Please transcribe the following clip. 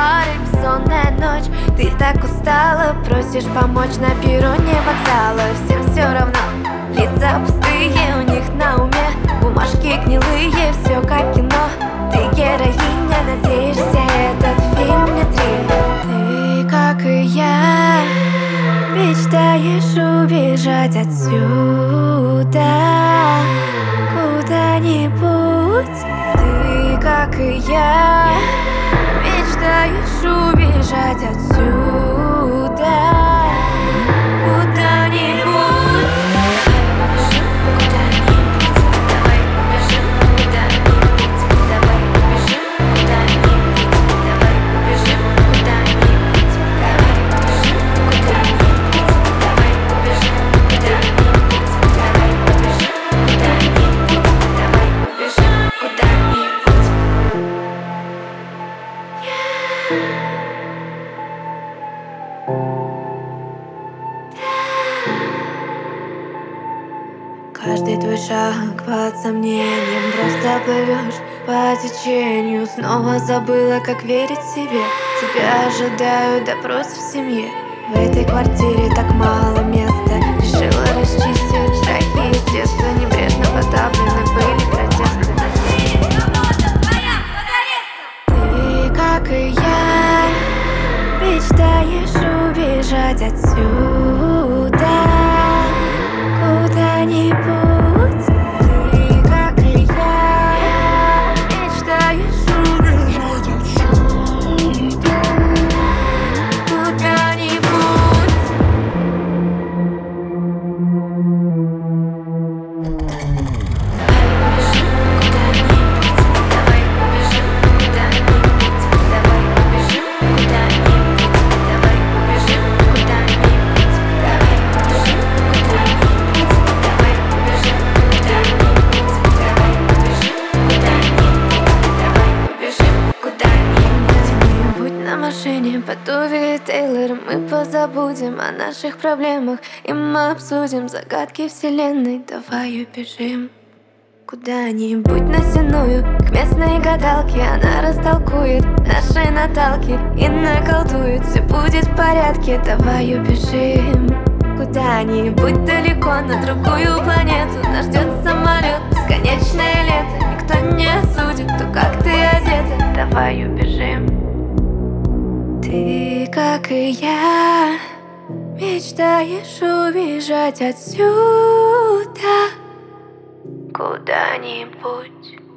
тротуары, бессонная ночь. Ты так устала, просишь помочь на перроне вокзала. Всем все равно, лица пустые, у них на уме бумажки гнилые, все как кино. Ты героиня, надеешься, этот фильм не триллер. Ты, как и я, мечтаешь убежать отсюда куда-нибудь. Ты, как и я, мечтаешь убежать отсюда куда-нибудь. Давай убежим куда-нибудь. Давай убежим куда-нибудь. Давай убежим куда-нибудь. Давай убежим куда-нибудь. Давай убежим куда-нибудь. Давай убежим куда-нибудь. Давай убежим куда-нибудь. Каждый твой шаг под сомнением, просто плывешь по течению. Снова забыла, как верить себе. Тебя ожидают допрос в семье. В этой квартире так мало места. Решила расчистить страхи из детства. Небрежно подавлены были протесты. Ты, как и я, мечтаешь убежать отсюда куда-нибудь. Ты, как и я, мечтаешь убежать отсюда куда-нибудь. Давай убежим куда-нибудь. Давай убежим куда-нибудь. Давай убежим куда-нибудь. Давай убежим куда-нибудь. Давай убежим куда-нибудь. Давай убежим куда-нибудь. Давай убежим куда-нибудь. Будь на машине под Уве Тейлор. Мы позабудем о наших проблемах, и мы обсудим загадки вселенной. Давай убежим куда-нибудь на Сенную, к местной гадалке. Она растолкует наши наталки и наколдует. Все будет в порядке. Давай убежим куда-нибудь далеко, на другую планету. Нас ждет самолет, бесконечное лето. Никто не осудит то, как ты одета. Давай убежим. Ты, как и я, мечтаешь убежать отсюда куда-нибудь.